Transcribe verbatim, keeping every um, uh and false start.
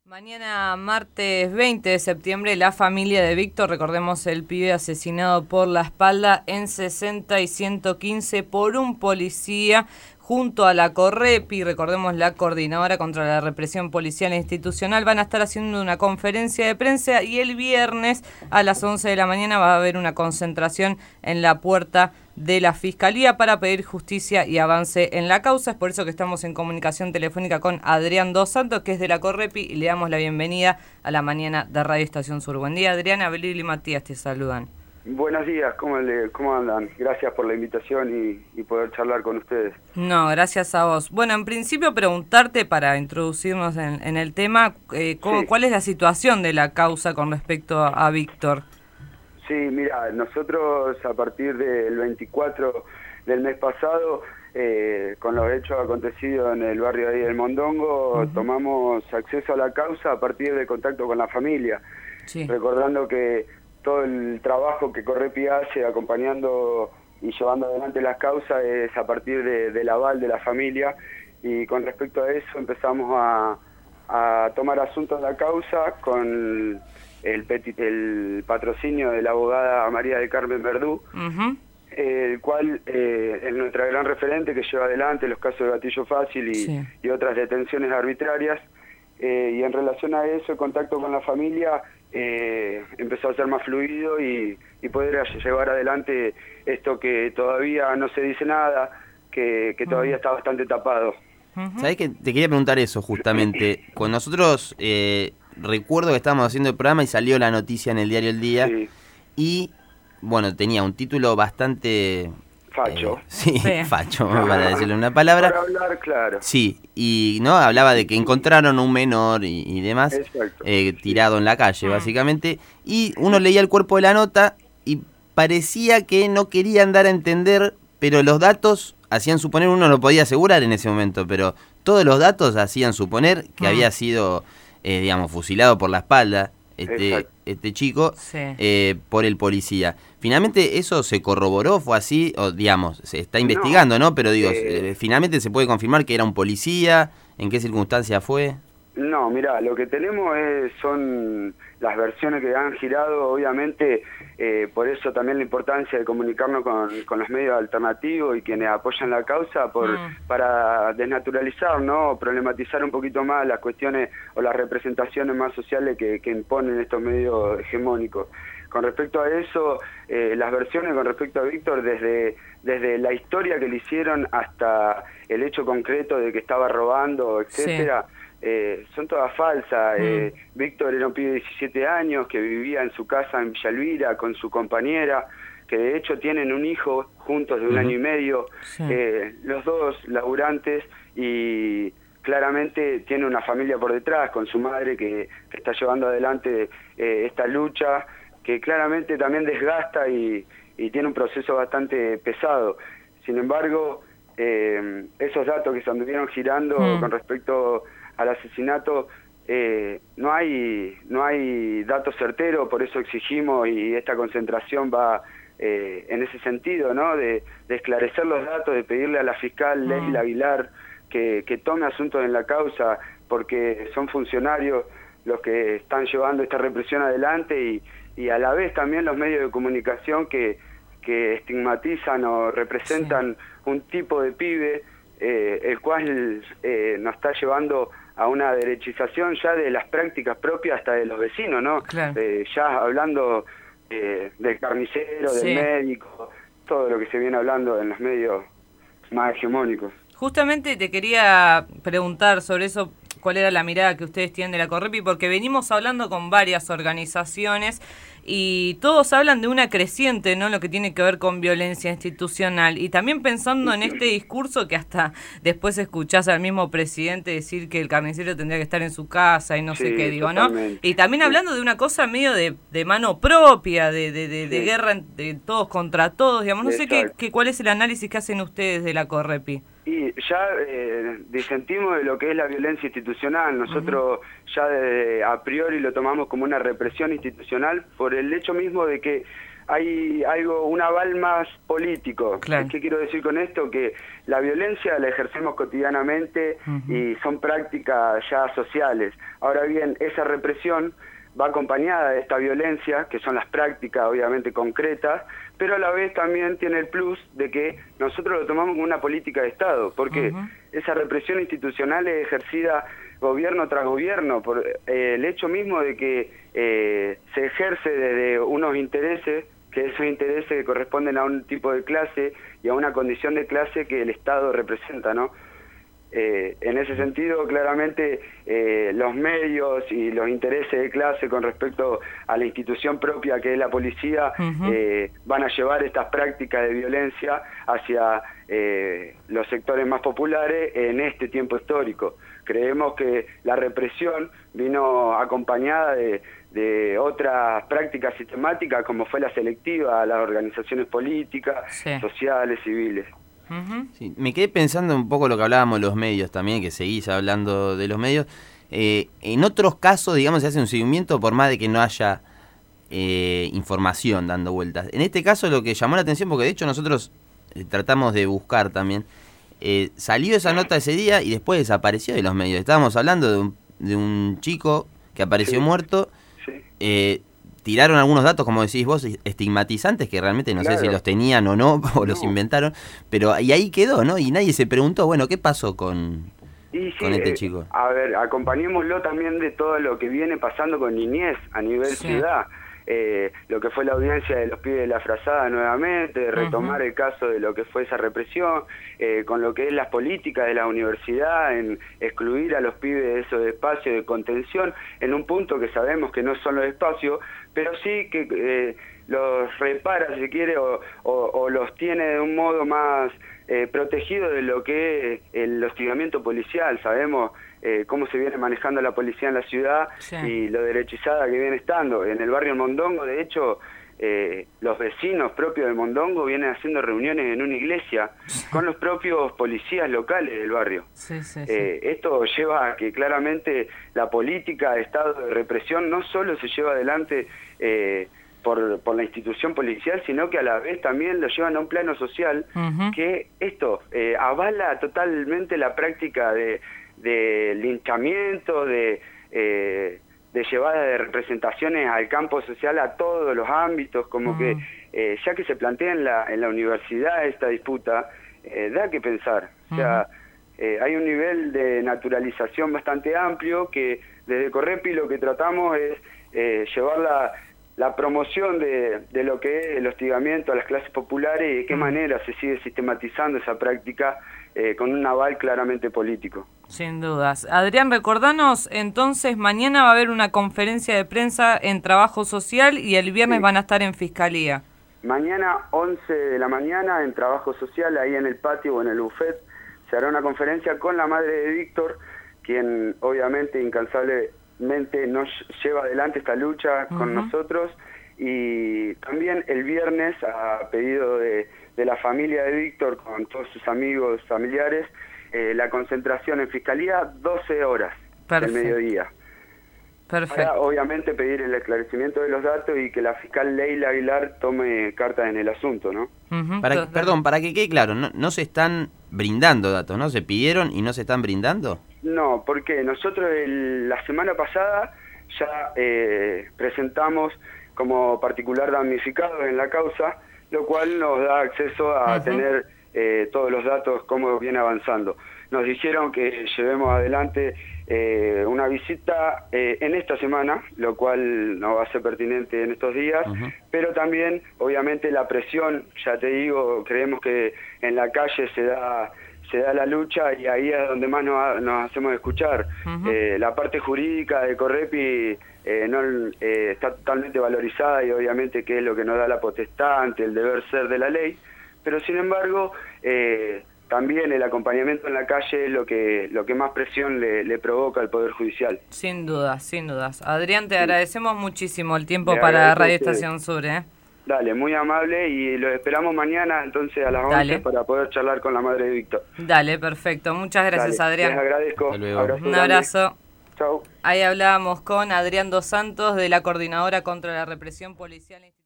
Mañana, martes veinte de septiembre, la familia de Víctor, recordemos el pibe asesinado por la espalda en sesenta y ciento quince por un policía, junto a la Correpi, recordemos la Coordinadora contra la Represión Policial e Institucional, van a estar haciendo una conferencia de prensa y el viernes a las once de la mañana va a haber una concentración en la puerta de la Fiscalía para pedir justicia y avance en la causa. Es por eso que estamos en comunicación telefónica con Adrián Dos Santos, que es de la Correpi, y le damos la bienvenida a la mañana de Radio Estación Sur. Buen día, Adrián. Abelil y Matías te saludan. Buenos días, ¿cómo, le, cómo andan? Gracias por la invitación y, y poder charlar con ustedes. No, gracias a vos. Bueno, en principio preguntarte, para introducirnos en, en el tema, eh, ¿cómo, sí. ¿cuál es la situación de la causa con respecto a, a Víctor? Sí, mira, nosotros a partir del veinticuatro del mes pasado, eh, con los hechos acontecidos en el barrio ahí del Mondongo, uh-huh. tomamos acceso a la causa a partir de contacto con la familia, sí. recordando que todo el trabajo que Correpi hace acompañando y llevando adelante las causas es a partir de, del aval de la familia, y con respecto a eso empezamos a, a tomar asuntos de la causa con el, petit, el patrocinio de la abogada María del Carmen Verdú, uh-huh. el cual eh, es nuestra gran referente que lleva adelante los casos de gatillo fácil y, sí. y otras detenciones arbitrarias, eh, y en relación a eso el contacto con la familia Eh, empezó a ser más fluido y, y poder llevar adelante esto que todavía no se dice nada, que, que todavía uh-huh. está bastante tapado. Uh-huh. ¿Sabés que te quería preguntar eso justamente? Con nosotros, eh, recuerdo que estábamos haciendo el programa y salió la noticia en el diario El Día, sí. y bueno, tenía un título bastante... Facho. Eh, sí, sí, facho, para decirle una palabra. Para hablar, claro. Sí, y no hablaba de que encontraron un menor y, y demás, eh, tirado en la calle, básicamente. Y uno leía el cuerpo de la nota y parecía que no querían dar a entender, pero los datos hacían suponer, uno lo podía asegurar en ese momento, pero todos los datos hacían suponer que mm. había sido, eh, digamos, fusilado por la espalda este, este chico, sí. eh, por el policía. ¿Finalmente eso se corroboró? ¿Fue así? O digamos, se está investigando, ¿no? ¿no? Pero digo, eh, ¿finalmente se puede confirmar que era un policía? ¿En qué circunstancia fue? No, mirá, lo que tenemos es, son las versiones que han girado, obviamente, eh, por eso también la importancia de comunicarnos con, con los medios alternativos y quienes apoyan la causa por mm. para desnaturalizar, ¿no? Problematizar un poquito más las cuestiones o las representaciones más sociales que, que imponen estos medios hegemónicos. Con respecto a eso, eh, las versiones con respecto a Víctor, desde, desde la historia que le hicieron hasta el hecho concreto de que estaba robando, etcétera, sí. Eh, son todas falsas. Mm. Eh, Víctor era un pibe de diecisiete años que vivía en su casa en Villa Elvira con su compañera, que de hecho tienen un hijo juntos de un uh-huh. año y medio, sí. eh, los dos laburantes, y claramente tiene una familia por detrás con su madre que, que está llevando adelante eh, esta lucha, que claramente también desgasta y, y tiene un proceso bastante pesado. Sin embargo, eh, esos datos que se anduvieron girando mm. con respecto al asesinato, eh, no hay no hay datos certeros, por eso exigimos, y esta concentración va eh, en ese sentido, ¿no? De, de esclarecer los datos, de pedirle a la fiscal mm. Leila Aguilar que, que tome asuntos en la causa, porque son funcionarios los que están llevando esta represión adelante, y, y a la vez también los medios de comunicación que, que estigmatizan o representan sí. un tipo de pibe, eh, el cual eh, nos está llevando a una derechización ya de las prácticas propias hasta de los vecinos, ¿no? Claro. Eh, ya hablando eh, del carnicero, sí. del médico, todo lo que se viene hablando en los medios más hegemónicos. Justamente te quería preguntar sobre eso, cuál era la mirada que ustedes tienen de la Correpi, porque venimos hablando con varias organizaciones y todos hablan de una creciente, ¿no? Lo que tiene que ver con violencia institucional, y también pensando en este discurso que hasta después escuchás al mismo presidente decir que el carnicero tendría que estar en su casa y no sí, sé qué, digo, ¿no? Y también sí. hablando de una cosa medio de, de mano propia, de, de, de, sí. de guerra de todos contra todos, digamos, no Exacto. sé qué, qué, cuál es el análisis que hacen ustedes de la Correpi. Y ya eh, disentimos de lo que es la violencia institucional. Nosotros uh-huh. ya de, a priori lo tomamos como una represión institucional por el hecho mismo de que hay algo, un aval más político. Claro. ¿Qué quiero decir con esto? Que la violencia la ejercemos cotidianamente uh-huh. y son prácticas ya sociales. Ahora bien, esa represión va acompañada de esta violencia, que son las prácticas obviamente concretas, pero a la vez también tiene el plus de que nosotros lo tomamos como una política de Estado, porque uh-huh. esa represión institucional es ejercida gobierno tras gobierno, por eh, el hecho mismo de que eh, se ejerce desde unos intereses, que esos intereses corresponden a un tipo de clase y a una condición de clase que el Estado representa, ¿no? Eh, en ese sentido, claramente, eh, los medios y los intereses de clase con respecto a la institución propia que es la policía uh-huh. eh, van a llevar estas prácticas de violencia hacia eh, los sectores más populares en este tiempo histórico. Creemos que la represión vino acompañada de, de otras prácticas sistemáticas como fue la selectiva a las organizaciones políticas, sí. sociales, civiles. Uh-huh. Sí, me quedé pensando un poco lo que hablábamos de los medios también, que seguís hablando de los medios. Eh, en otros casos, digamos, se hace un seguimiento por más de que no haya eh, información dando vueltas. En este caso lo que llamó la atención, porque de hecho nosotros eh, tratamos de buscar también, eh, salió esa nota ese día y después desapareció de los medios. Estábamos hablando de un, de un chico que apareció sí. muerto. Sí. Eh, tiraron algunos datos, como decís vos, estigmatizantes, que realmente no claro. sé si los tenían o no, o los no. inventaron, pero y ahí quedó, ¿no? Y nadie se preguntó, bueno, ¿qué pasó con, y sí, con este chico? Eh, a ver, acompañémoslo también de todo lo que viene pasando con niñez a nivel sí. ciudad. Eh, lo que fue la audiencia de los pibes de la frazada nuevamente, de retomar uh-huh. el caso de lo que fue esa represión, eh, con lo que es las políticas de la universidad en excluir a los pibes de esos espacios de contención, en un punto que sabemos que no son los espacios, pero sí que eh, los repara, si quiere, o, o, o los tiene de un modo más eh, protegido de lo que es el hostigamiento policial. Sabemos eh, cómo se viene manejando la policía en la ciudad sí. y lo derechizada que viene estando. En el barrio Mondongo, de hecho, eh, los vecinos propios de Mondongo vienen haciendo reuniones en una iglesia sí. con los propios policías locales del barrio. Sí, sí, eh, sí. Esto lleva a que claramente la política de estado de represión no solo se lleva adelante eh, por, por la institución policial, sino que a la vez también lo llevan a un plano social uh-huh. que esto eh, avala totalmente la práctica de, de linchamiento, de... Eh, de llevada de representaciones al campo social a todos los ámbitos, como uh-huh. que eh, ya que se plantea en la, en la universidad esta disputa, eh, da que pensar. Uh-huh. O sea, eh, hay un nivel de naturalización bastante amplio que desde Correpi lo que tratamos es eh, llevar la, la promoción de, de lo que es el hostigamiento a las clases populares y de qué uh-huh. manera se sigue sistematizando esa práctica eh, con un aval claramente político. Sin dudas. Adrián, recordanos, entonces mañana va a haber una conferencia de prensa en Trabajo Social y el viernes sí. van a estar en Fiscalía. Mañana, once de la mañana, en Trabajo Social, ahí en el patio o en el buffet, se hará una conferencia con la madre de Víctor, quien obviamente incansablemente nos lleva adelante esta lucha uh-huh. con nosotros, y también el viernes, a pedido de, de la familia de Víctor, con todos sus amigos, familiares, Eh, la concentración en Fiscalía, doce horas Perfecto. del mediodía. Perfecto. Para, obviamente, pedir el esclarecimiento de los datos y que la fiscal Leila Aguilar tome cartas en el asunto, ¿no? Uh-huh. Para, perdón, para que quede claro, no, no se están brindando datos, ¿no? ¿Se pidieron y no se están brindando? No, porque nosotros el, la semana pasada ya eh, presentamos como particular damnificado en la causa, lo cual nos da acceso a uh-huh. tener Eh, todos los datos, cómo viene avanzando. Nos dijeron que llevemos adelante eh, una visita eh, en esta semana, lo cual no va a ser pertinente en estos días, uh-huh. pero también, obviamente, la presión, ya te digo, creemos que en la calle se da se da la lucha y ahí es donde más nos, nos hacemos escuchar. Uh-huh. Eh, la parte jurídica de Correpi eh, no, eh, está totalmente valorizada y obviamente que es lo que nos da la potestad ante el deber ser de la ley, pero sin embargo eh, también el acompañamiento en la calle es lo que lo que más presión le, le provoca al Poder Judicial. Sin dudas, sin dudas. Adrián, te sí. agradecemos muchísimo el tiempo le para Radio Estación Sur. ¿eh? Dale, muy amable, y los esperamos mañana entonces a las Dale. once para poder charlar con la madre de Víctor. Dale, perfecto. Muchas gracias, Dale, Adrián. Les agradezco. Abrazo Un abrazo. Chau. Ahí hablábamos con Adrián Dos Santos de la Coordinadora contra la Represión Policial.